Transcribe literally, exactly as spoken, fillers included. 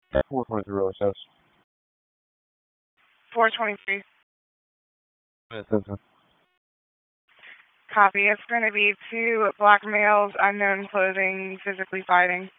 four twenty-three Royal House. four twenty-three. Attention. Copy. It's going to be two black males, unknown clothing, physically fighting.